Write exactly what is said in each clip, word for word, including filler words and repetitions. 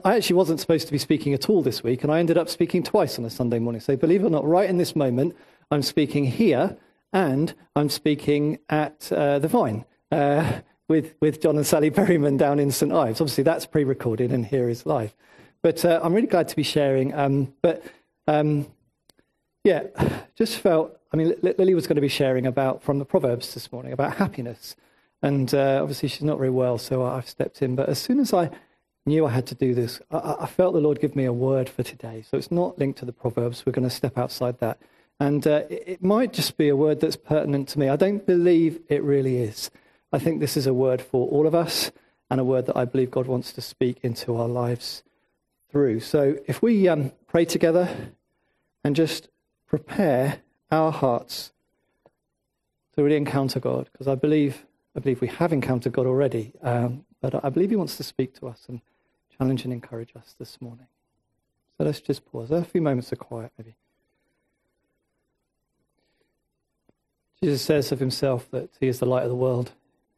I actually wasn't supposed to be speaking at all this week, and I ended up speaking twice on a Sunday morning. So believe it or not, right in this moment, I'm speaking here, and I'm speaking at uh, the Vine uh, with, with John and Sally Berryman down in St Ives. Obviously, that's pre-recorded, and here is live. But uh, I'm really glad to be sharing. Um, but um, yeah, just felt, I mean, Lily was going to be sharing about, from the Proverbs this morning, about happiness. And uh, obviously she's not very well, so I've stepped in. But as soon as I knew I had to do this, I, I felt the Lord give me a word for today. So it's not linked to the Proverbs. We're going to step outside that. And uh, it, it might just be a word that's pertinent to me. I don't believe it really is. I think this is a word for all of us, and a word that I believe God wants to speak into our lives through. So if we um, pray together and just prepare our hearts to really encounter God, because I believe I believe we have encountered God already, um, but I believe he wants to speak to us and challenge and encourage us this morning. So let's just pause. There are a few moments of quiet, maybe. Jesus says of himself that he is the light of the world.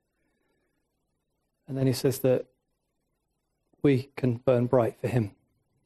And then he says that we can burn bright for him.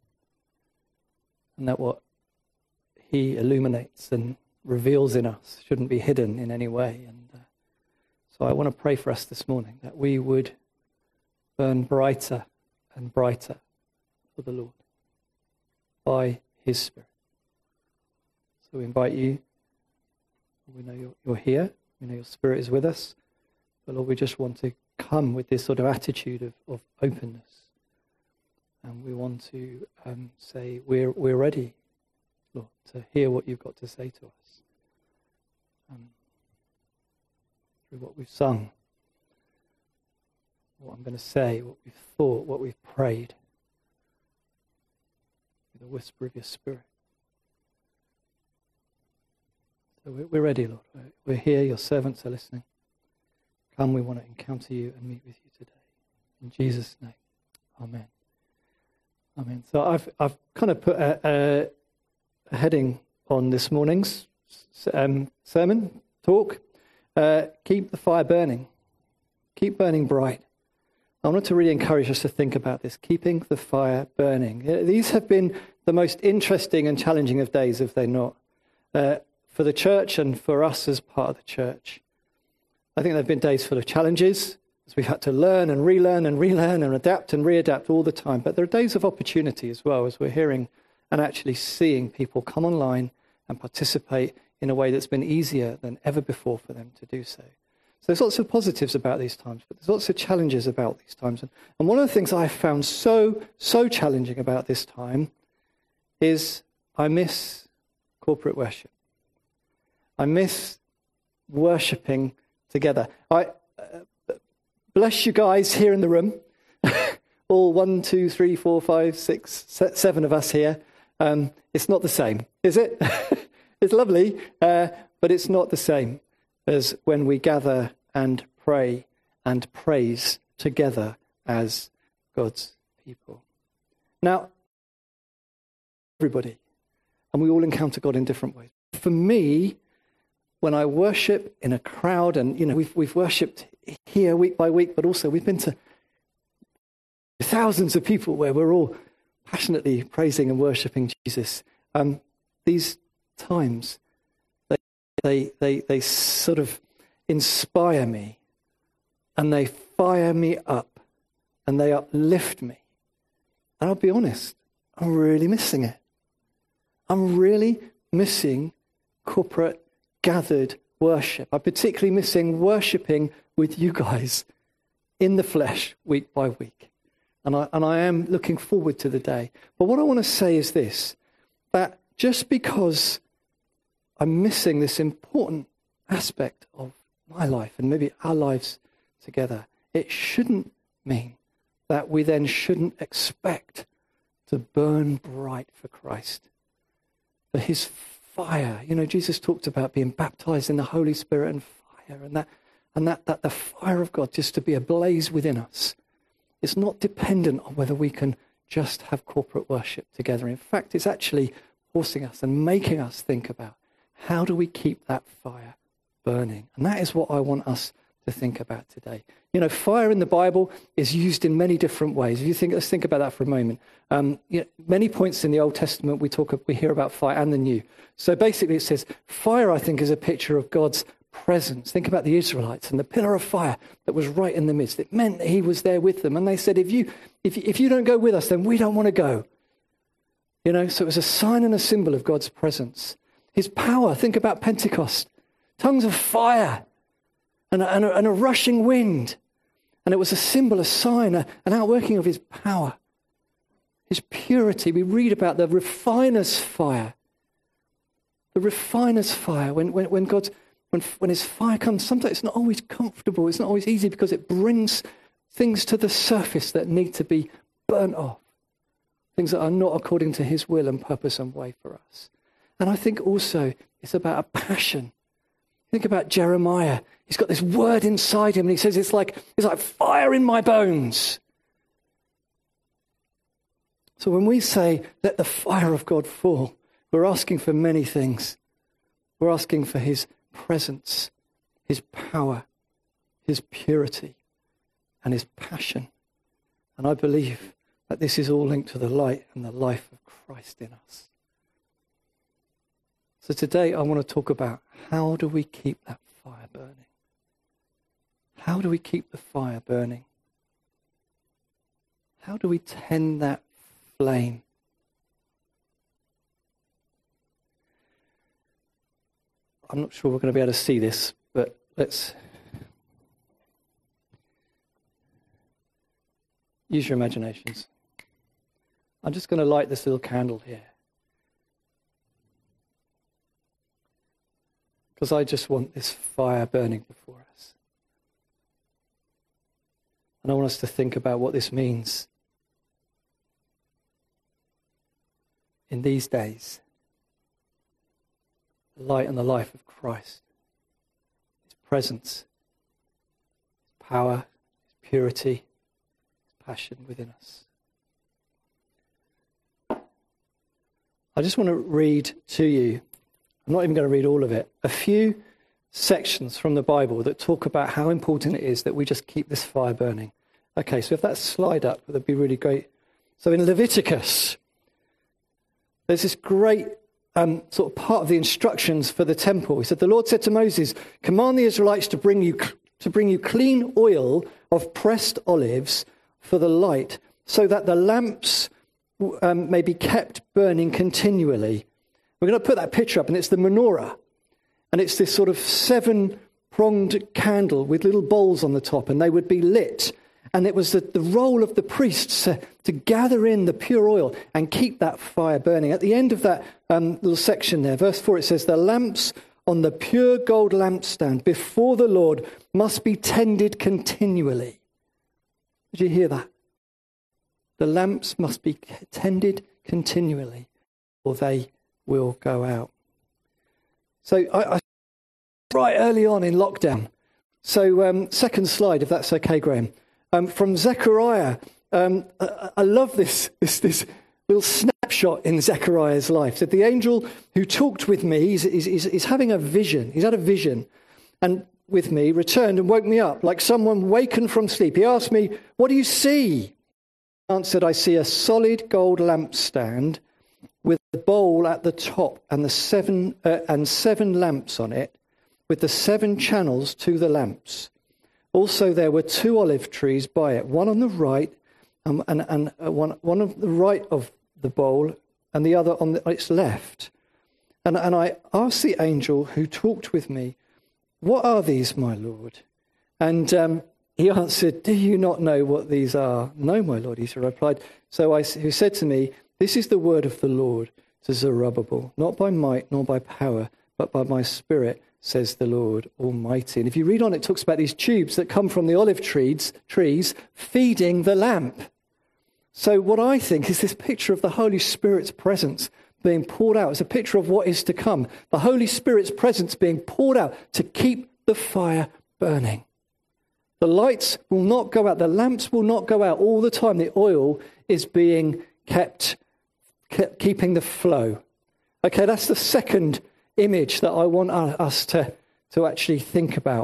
And that what he illuminates and reveals in us shouldn't be hidden in any way. And uh, so I want to pray for us this morning, that we would burn brighter and brighter for the Lord by his Spirit. So we invite you. We know you're, you're here. We know your Spirit is with us. But Lord, we just want to come with this sort of attitude of, of openness. And we want to um, say, we're, we're ready, Lord, to hear what you've got to say to us. Um, through what we've sung, what I'm going to say, what we've thought, what we've prayed, with a whisper of your Spirit. So we're ready, Lord. We're here, your servants are listening. Come, we want to encounter you and meet with you today. In Jesus' name, amen. Amen. So I've I've kind of put a, a, a heading on this morning's um, sermon, talk. Uh, keep the fire burning. Keep burning bright. I wanted to really encourage us to think about this, keeping the fire burning. These have been the most interesting and challenging of days, if they're not, uh, for the church and for us as part of the church. I think there have been days full of challenges, as we've had to learn and relearn and relearn and adapt and readapt all the time. But there are days of opportunity as well, as we're hearing and actually seeing people come online and participate in a way that's been easier than ever before for them to do so. So there's lots of positives about these times, but there's lots of challenges about these times. And, and one of the things I found so, so challenging about this time is I miss corporate worship. I miss worshipping together. I uh, bless you guys here in the room. All one, two, three, four, five, six, seven of us here. Um, it's not the same, is it? It's lovely, uh, but it's not the same as when we gather and pray and praise together as God's people. Now, everybody, and we all encounter God in different ways. For me, when I worship in a crowd, and you know, we've we've worshipped here week by week, but also we've been to thousands of people where we're all passionately praising and worshiping Jesus. Um, these times, they they they they sort of inspire me, and they fire me up, and they uplift me. And I'll be honest, I'm really missing it. I'm really missing corporate gathered worship. I'm particularly missing worshipping with you guys in the flesh week by week. And I, and I am looking forward to the day. But what I want to say is this, that just because I'm missing this important aspect of my life and maybe our lives together, it shouldn't mean that we then shouldn't expect to burn bright for Christ. For his fire. You know, Jesus talked about being baptized in the Holy Spirit and fire, and that and that, that the fire of God just to be ablaze within us. It's not dependent on whether we can just have corporate worship together. In fact, it's actually forcing us and making us think about how do we keep that fire burning. And that is what I want us to think about today. You know, fire in the Bible is used in many different ways. If you think, let's think about that for a moment. Um, you know, many points in the Old Testament we talk, we hear about fire, and the New. So basically, it says fire, I think, is a picture of God's presence. Think about the Israelites and the pillar of fire that was right in the midst. It meant that he was there with them, and they said, "If you, if if you don't go with us, then we don't want to go." You know, so it was a sign and a symbol of God's presence. His power. Think about Pentecost, tongues of fire. And a, and, a, and a rushing wind. And it was a symbol, a sign, a, an outworking of his power. His purity. We read about the refiner's fire. The refiner's fire. When when when God's when when his fire comes, sometimes it's not always comfortable. It's not always easy because it brings things to the surface that need to be burnt off. Things that are not according to his will and purpose and way for us. And I think also it's about a passion. Think about Jeremiah. He's got this word inside him, and he says it's like it's like fire in my bones. So when we say, let the fire of God fall, we're asking for many things. We're asking for his presence, his power, his purity, and his passion. And I believe that this is all linked to the light and the life of Christ in us. So today I want to talk about how do we keep that fire burning? How do we keep the fire burning? How do we tend that flame? I'm not sure we're going to be able to see this, but let's use your imaginations. I'm just going to light this little candle here. Because I just want this fire burning before us. And I want us to think about what this means in these days. The light and the life of Christ. His presence, his power, his purity, his passion within us. I just want to read to you, I'm not even going to read all of it, a few sections from the Bible that talk about how important it is that we just keep this fire burning. Okay, so if that slide up, that'd be really great. So in Leviticus, there's this great um, sort of part of the instructions for the temple. He said, the Lord said to Moses, command the Israelites to bring you to bring you clean oil of pressed olives for the light, so that the lamps um, may be kept burning continually. We're going to put that picture up, and it's the menorah. And it's this sort of seven-pronged candle with little bowls on the top, and they would be lit. And it was the, the role of the priests to, to gather in the pure oil and keep that fire burning. At the end of that um, little section there, verse four, it says, the lamps on the pure gold lampstand before the Lord must be tended continually. Did you hear that? The lamps must be tended continually, or they will go out. So I, I right early on in lockdown. So um, second slide, if that's okay, Graham. Um, from Zechariah, um, I, I love this, this this little snapshot in Zechariah's life. That the angel who talked with me, he's, he's, he's, he's having a vision. He's had a vision, and with me returned and woke me up like someone wakened from sleep. He asked me, "What do you see?" I answered, "I see a solid gold lampstand with a bowl at the top and the seven uh, and seven lamps on it, with the seven channels to the lamps. Also, there were two olive trees by it, one on the right, um, and, and uh, one one on the right of the bowl, and the other on, the, on its left. And, and I asked the angel who talked with me, 'What are these, my Lord?' And um, he answered, 'Do you not know what these are?' 'No, my Lord,' he replied. So I, who said to me, 'This is the word of the Lord to Zerubbabel, not by might nor by power, but by my spirit, says the Lord Almighty.'" And if you read on, it talks about these tubes that come from the olive trees, trees feeding the lamp. So what I think is this picture of the Holy Spirit's presence being poured out. It's a picture of what is to come. The Holy Spirit's presence being poured out to keep the fire burning. The lights will not go out. The lamps will not go out all the time. The oil is being kept, kept keeping the flow. Okay, that's the second image that I want us to, to actually think about.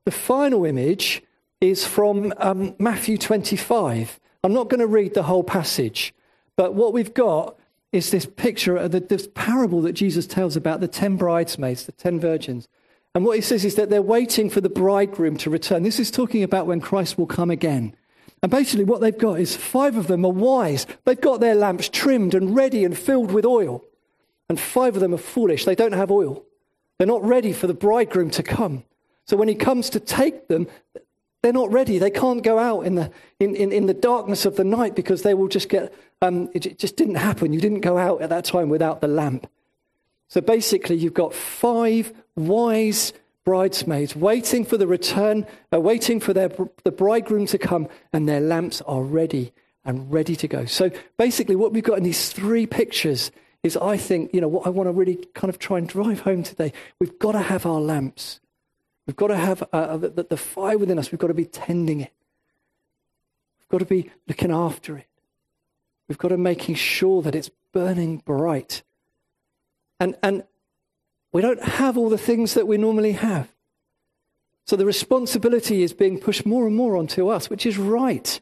the final image is from um, Matthew twenty-five. I'm not going to read the whole passage, but what we've got is this picture of the, this parable that Jesus tells about the ten bridesmaids, the ten virgins. And what he says is that they're waiting for the bridegroom to return. This is talking about when Christ will come again. And basically what they've got is five of them are wise. They've got their lamps trimmed and ready and filled with oil. And five of them are foolish. They don't have oil. They're not ready for the bridegroom to come. So when he comes to take them, they're not ready. They can't go out in the in, in, in the darkness of the night because they will just get, um, it just didn't happen. You didn't go out at that time without the lamp. So basically you've got five wise bridesmaids waiting for the return, uh, waiting for their the bridegroom to come, and their lamps are ready and ready to go. So basically what we've got in these three pictures is, I think, you know, what I want to really kind of try and drive home today. We've got to have our lamps. We've got to have uh, the, the fire within us. We've got to be tending it. We've got to be looking after it. We've got to be making sure that it's burning bright. And and we don't have all the things that we normally have. So the responsibility is being pushed more and more onto us, which is right.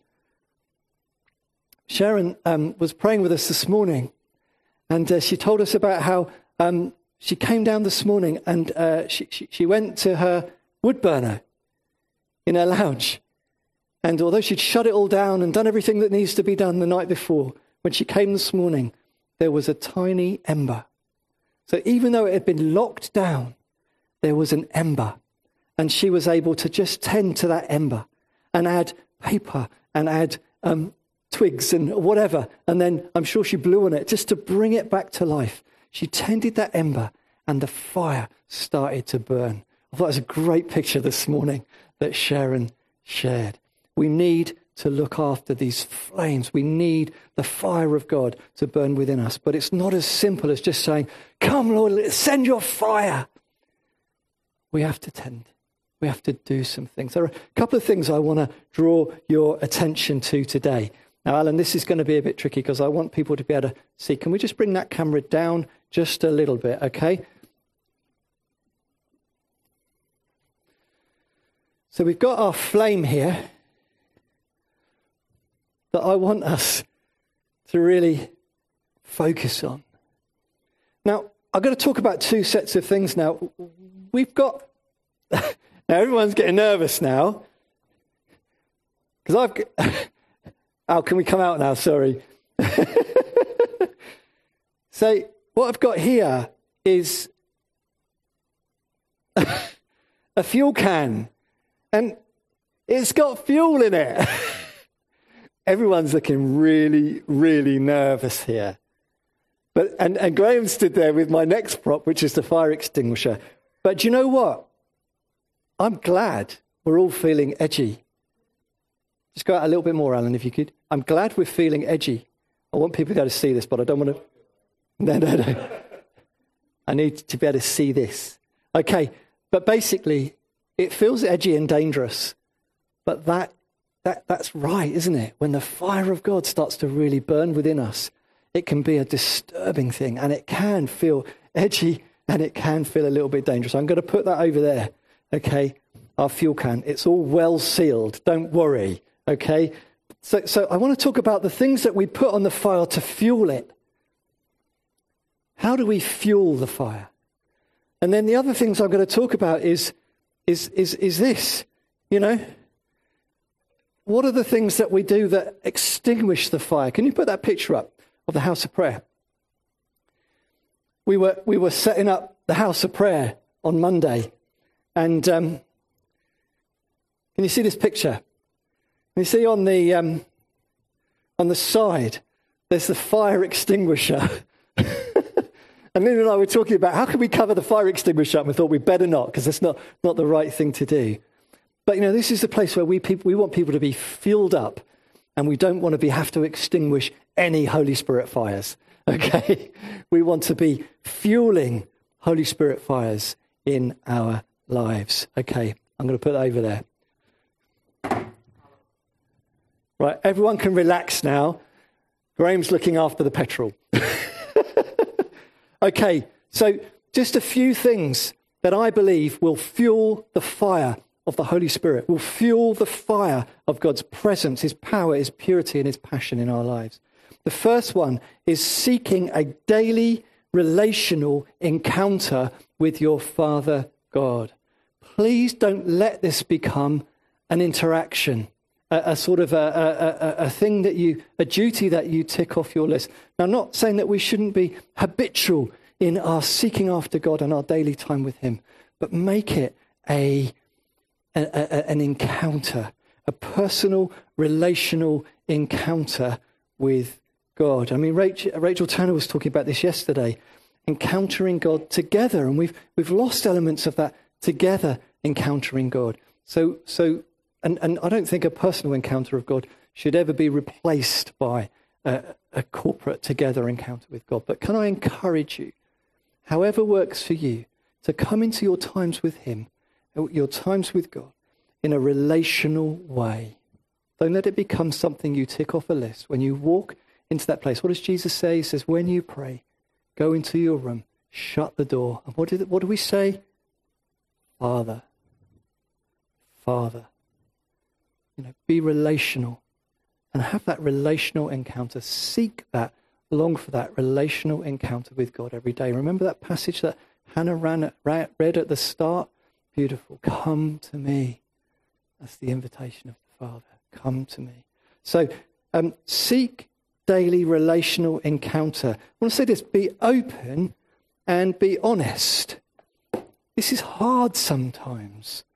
Sharon um, was praying with us this morning, and uh, she told us about how um, she came down this morning and uh, she, she, she went to her wood burner in her lounge. And although she'd shut it all down and done everything that needs to be done the night before, when she came this morning, there was a tiny ember. So even though it had been locked down, there was an ember. And she was able to just tend to that ember and add paper and add um, twigs and whatever. And then I'm sure she blew on it just to bring it back to life. She tended that ember and the fire started to burn. I thought it was a great picture this morning that Sharon shared. We need to look after these flames. We need the fire of God to burn within us. But it's not as simple as just saying, come, Lord, send your fire. We have to tend. We have to do some things. There are a couple of things I want to draw your attention to today. Now, Alan, this is going to be a bit tricky because I want people to be able to see. Can we just bring that camera down just a little bit, okay? So we've got our flame here that I want us to really focus on. Now, I've got to talk about two sets of things now. We've got... now, everyone's getting nervous now. Because I've... Got, oh, can we come out now? Sorry. So, what I've got here is a fuel can. And it's got fuel in it. Everyone's looking really, really nervous here. But and, and Graham stood there with my next prop, which is the fire extinguisher. But do you know what? I'm glad we're all feeling edgy. Just go out a little bit more, Alan, if you could. I'm glad we're feeling edgy. I want people to be able to see this, but I don't want to... No, no, no. I need to be able to see this. Okay, but basically, it feels edgy and dangerous. But that That, that's right, isn't it? When the fire of God starts to really burn within us, it can be a disturbing thing, and it can feel edgy, and it can feel a little bit dangerous. I'm going to put that over there, okay? Our fuel can. It's all well sealed. Don't worry, okay? So, so I want to talk about the things that we put on the fire to fuel it. How do we fuel the fire? And then the other things I'm going to talk about is, is, is, is this, you know? What are the things that we do that extinguish the fire? Can you put that picture up of the house of prayer? We were we were setting up the house of prayer on Monday, and um, can you see this picture? Can you see on the um, on the side there's the fire extinguisher, and Lynn and I were talking about how can we cover the fire extinguisher up, and we thought we better not because it's not not the right thing to do. But, you know, this is the place where we people, we want people to be filled up, and we don't want to be have to extinguish any Holy Spirit fires, okay? We want to be fueling Holy Spirit fires in our lives. Okay, I'm going to put that over there. Right, everyone can relax now. Graham's looking after the petrol. Okay, so just a few things that I believe will fuel the fire of the Holy Spirit will fuel the fire of God's presence, his power, his purity, and his passion in our lives. The first one is seeking a daily relational encounter with your Father God. Please don't let this become an interaction, a, a sort of a, a, a thing that you, a duty that you tick off your list. Now, I'm not saying that we shouldn't be habitual in our seeking after God and our daily time with him, but make it a, a, a an encounter, a personal, relational encounter with God. I mean, Rachel, Rachel Turner was talking about this yesterday, encountering God together, and we've we've lost elements of that together encountering God. So, so, and, and I don't think a personal encounter of God should ever be replaced by a, a corporate together encounter with God. But can I encourage you, however works for you, to come into your times with him, your times with God, in a relational way. Don't let it become something you tick off a list. When you walk into that place, what does Jesus say? He says, when you pray, go into your room, shut the door. And what, did, what do we say? Father. Father. You know, be relational and have that relational encounter. Seek that, long for that relational encounter with God every day. Remember that passage that Hannah ran, ran, read at the start? Beautiful. Come to me. That's the invitation of the Father. Come to me. So um, seek daily relational encounter. I want to say this, be open and be honest. This is hard sometimes,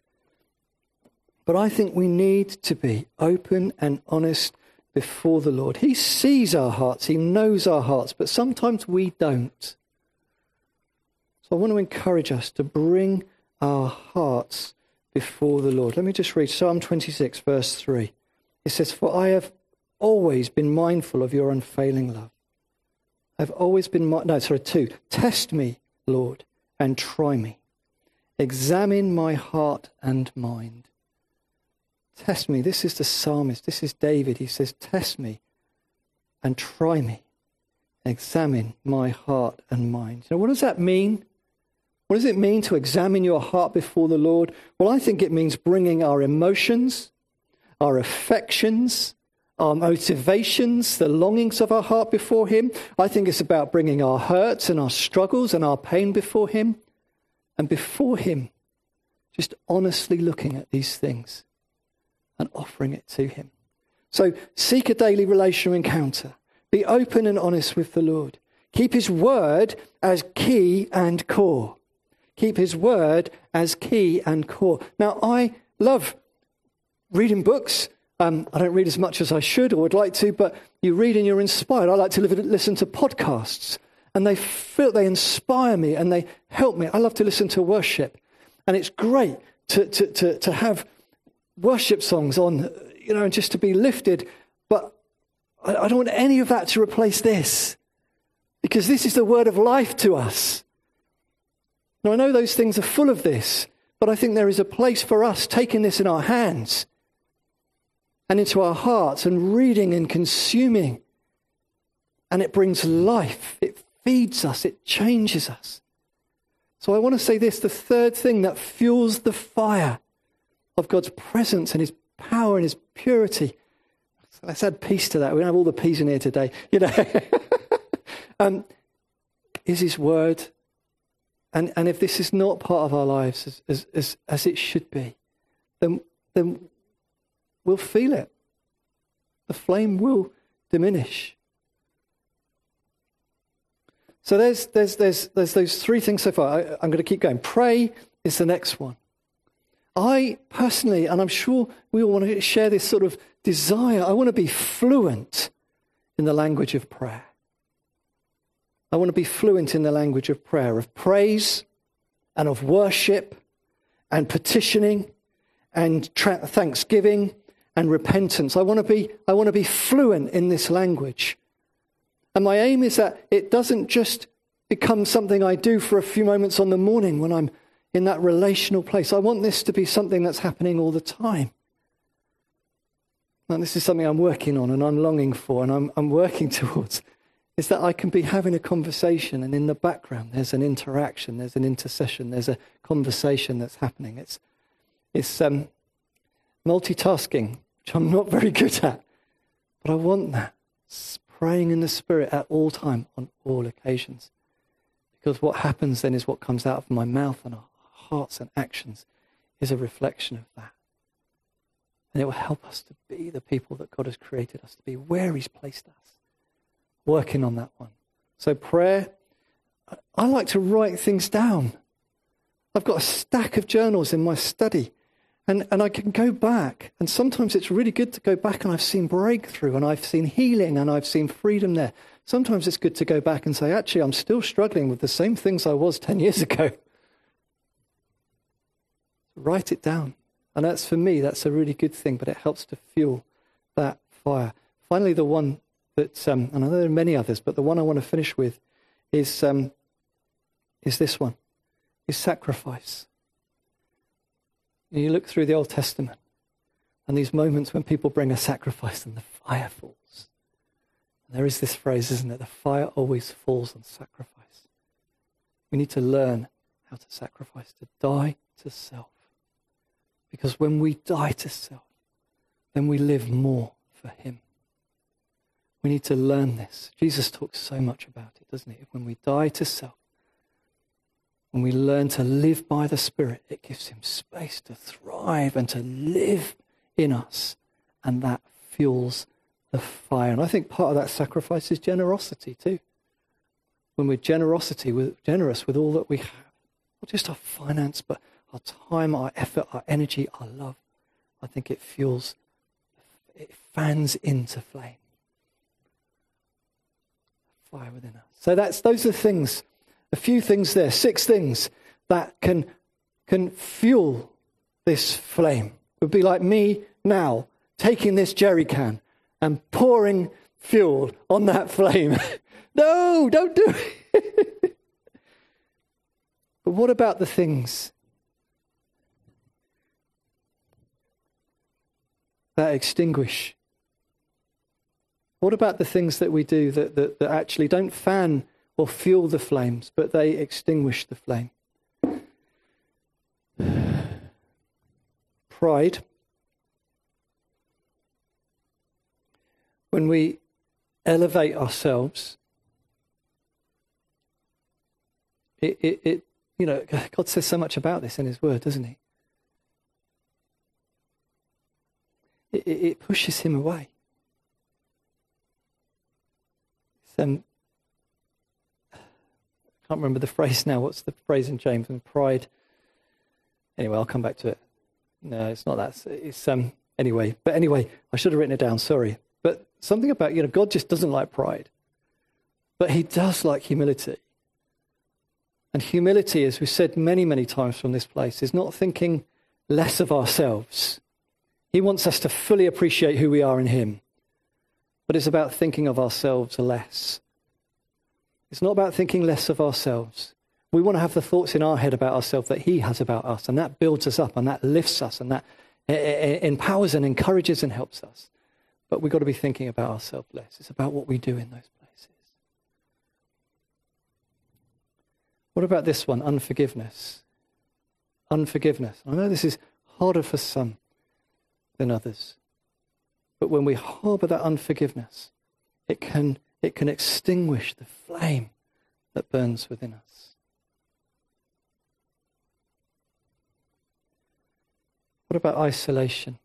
but I think we need to be open and honest before the Lord. He sees our hearts, he knows our hearts, but sometimes we don't. So I want to encourage us to bring our hearts before the Lord. Let me just read Psalm twenty-six, verse three. It says, for I have always been mindful of your unfailing love. I've always been, mi- no, sorry, two. Test me, Lord, and try me. Examine my heart and mind. Test me. This is the psalmist. This is David. He says, test me and try me. Examine my heart and mind. You know, what does that mean? What does it mean to examine your heart before the Lord? Well, I think it means bringing our emotions, our affections, our motivations, the longings of our heart before him. I think it's about bringing our hurts and our struggles and our pain before him. And before him, just honestly looking at these things and offering it to him. So seek a daily relational encounter. Be open and honest with the Lord. Keep his word as key and core. Keep his word as key and core. Now, I love reading books. Um, I don't read as much as I should or would like to, but you read and you're inspired. I like to live, listen to podcasts, and they feel they inspire me and they help me. I love to listen to worship, and it's great to to to, to have worship songs on, you know, and just to be lifted. But I, I don't want any of that to replace this, because this is the word of life to us. Now, I know those things are full of this, but I think there is a place for us taking this in our hands and into our hearts and reading and consuming. And it brings life. It feeds us. It changes us. So I want to say this, the third thing that fuels the fire of God's presence and his power and his purity. So let's add peace to that. We don't have all the peas in here today. You know, um, is his word. And and if this is not part of our lives as as as, as it should be, then then we'll feel it. The flame will diminish. So there's there's there's there's those three things so far. I, I'm going to keep going. Pray is the next one. I personally, and I'm sure we all want to share this sort of desire, I want to be fluent in the language of prayer. I want to be fluent in the language of prayer, of praise and of worship and petitioning and tra- thanksgiving and repentance. I want to be, I want to be fluent in this language. And my aim is that it doesn't just become something I do for a few moments on the morning when I'm in that relational place. I want this to be something that's happening all the time. And this is something I'm working on and I'm longing for and I'm, I'm working towards. Is that I can be having a conversation and in the background there's an interaction, there's an intercession, there's a conversation that's happening. It's It's um, multitasking, which I'm not very good at. But I want that. It's praying in the Spirit at all time, on all occasions. Because what happens then is what comes out of my mouth and our hearts and actions is a reflection of that. And it will help us to be the people that God has created us to be, where he's placed us. Working on that one. So prayer, I like to write things down. I've got a stack of journals in my study. And, and I can go back. And sometimes it's really good to go back, and I've seen breakthrough, and I've seen healing, and I've seen freedom there. Sometimes it's good to go back and say, actually, I'm still struggling with the same things I was ten years ago. Write it down. And that's, for me, that's a really good thing, but it helps to fuel that fire. Finally, the one that, um, and I know there are many others, but the one I want to finish with is, um, is this one, is sacrifice. You look through the Old Testament, and these moments when people bring a sacrifice and the fire falls. And there is this phrase, isn't it? The fire always falls on sacrifice. We need to learn how to sacrifice, to die to self. Because when we die to self, then we live more for him. We need to learn this. Jesus talks so much about it, doesn't he? When we die to self, when we learn to live by the Spirit, it gives him space to thrive and to live in us. And that fuels the fire. And I think part of that sacrifice is generosity too. When we're generosity, we're generous with all that we have. Not just our finance, but our time, our effort, our energy, our love. I think it fuels, it fans into flame. Fire within us. So that's those are things. A few things there, six things that can can fuel this flame. It would be like me now taking this jerry can and pouring fuel on that flame. No, don't do it. But what about the things that extinguish? What about the things that we do that, that, that actually don't fan or fuel the flames, but they extinguish the flame? Pride. When we elevate ourselves, it, it, it, you know, God says so much about this in his word, doesn't he? It, it, it pushes him away. It's, um, I can't remember the phrase now. What's the phrase in James? And pride. Anyway, I'll come back to it. No, it's not that. It's um. Anyway, but anyway, I should have written it down. Sorry, but something about, you know, God just doesn't like pride, but he does like humility. And humility, as we've said many, many times from this place, is not thinking less of ourselves. He wants us to fully appreciate who we are in him, but it's about thinking of ourselves less. It's not about thinking less of ourselves. We want to have the thoughts in our head about ourselves that he has about us, and that builds us up, and that lifts us, and that empowers and encourages and helps us. But we've got to be thinking about ourselves less. It's about what we do in those places. What about this one? Unforgiveness. Unforgiveness. I know this is harder for some than others. But when we harbour that unforgiveness, it can It can extinguish the flame that burns within us. What about isolation?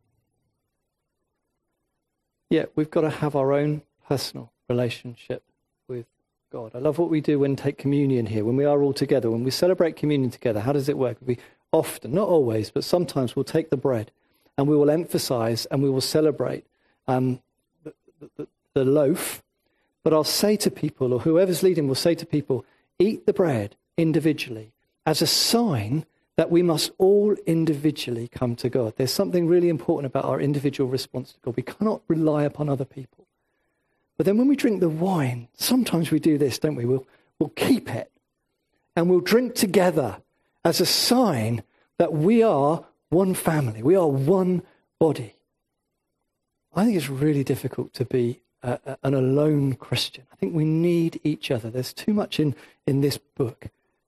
Yeah, we've got to have our own personal relationship with God. I love what we do when we take communion here, when we are all together, when we celebrate communion together. How does it work? We often, not always, but sometimes we'll take the bread and we will emphasize and we will celebrate um, the, the, the loaf. But I'll say to people, or whoever's leading will say to people, eat the bread individually as a sign that we must all individually come to God. There's something really important about our individual response to God. We cannot rely upon other people. But then when we drink the wine, sometimes we do this, don't we? We'll, we'll keep it and we'll drink together as a sign that we are one family. We are one body. I think it's really difficult to be Uh, an alone Christian. I think we need each other. There's too much in, in this book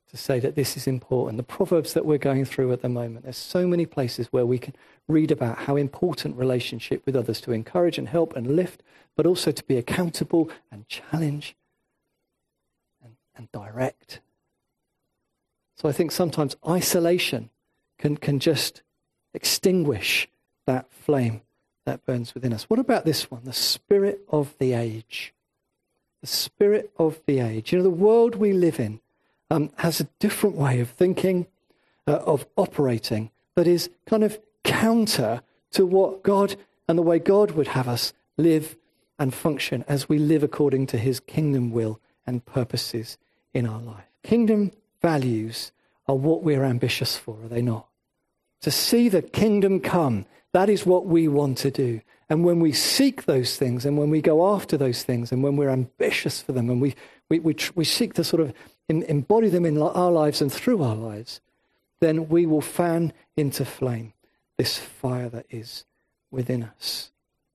to say that this is important. The Proverbs that we're going through at the moment, there's so many places where we can read about how important relationship with others, to encourage and help and lift, but also to be accountable and challenge and, and direct. So I think sometimes isolation can, can just extinguish that flame that burns within us. What about this one? The spirit of the age. The spirit of the age. You know, the world we live in um, has a different way of thinking, uh, of operating, that is kind of counter to what God and the way God would have us live and function as we live according to his kingdom will and purposes in our life. Kingdom values are what we're ambitious for, are they not? To see the kingdom come, that is what we want to do. And when we seek those things, and when we go after those things, and when we're ambitious for them, and we we we, we seek to sort of in, embody them in our lives and through our lives, then we will fan into flame this fire that is within us.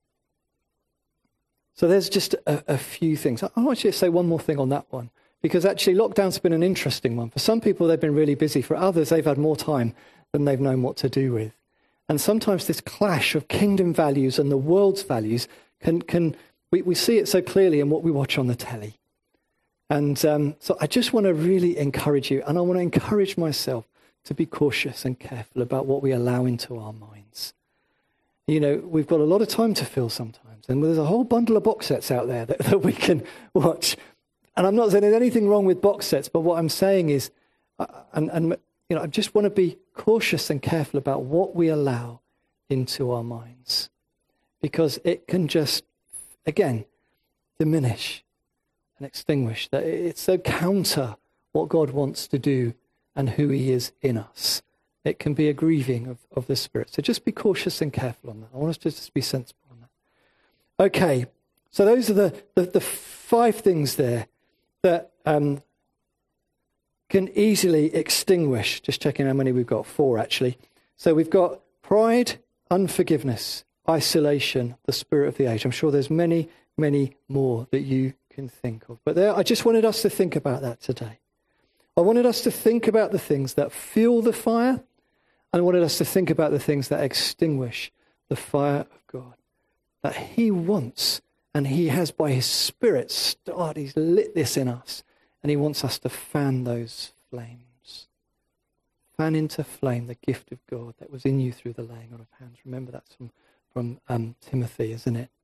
So there's just a, a few things. I want you to say one more thing on that one, because actually lockdown's been an interesting one. For some people, they've been really busy. For others, they've had more time than they've known what to do with. And sometimes this clash of kingdom values and the world's values can, can we, we see it so clearly in what we watch on the telly. And um, so I just want to really encourage you, and I want to encourage myself to be cautious and careful about what we allow into our minds. You know, we've got a lot of time to fill sometimes, and there's a whole bundle of box sets out there that, that we can watch. And I'm not saying there's anything wrong with box sets, but what I'm saying is, uh, and, and you know, I just want to be cautious and careful about what we allow into our minds, because it can just, again, diminish and extinguish. That it's so counter what God wants to do and who he is in us. It can be a grieving of, of the Spirit. So just be cautious and careful on that. I want us to just be sensible on that. Okay, so those are the, the, the five things there that um, can easily extinguish. Just checking how many we've got. Four, actually. So we've got pride, unforgiveness, isolation, the spirit of the age. I'm sure there's many, many more that you can think of. But there, I just wanted us to think about that today. I wanted us to think about the things that fuel the fire, and I wanted us to think about the things that extinguish the fire of God. That he wants, and he has by his Spirit started, he's lit this in us, and he wants us to fan those flames. Fan into flame the gift of God that was in you through the laying on of hands. Remember that's from, from um, Timothy, isn't it?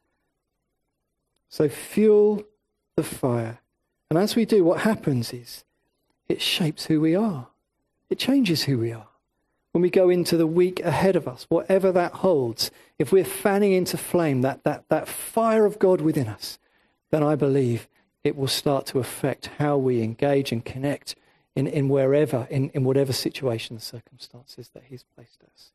So fuel the fire. And as we do, what happens is, it shapes who we are. It changes who we are. When we go into the week ahead of us, whatever that holds, if we're fanning into flame that, that, that fire of God within us, then I believe it will start to affect how we engage and connect in, in wherever, in, in whatever situation, circumstances that he's placed us.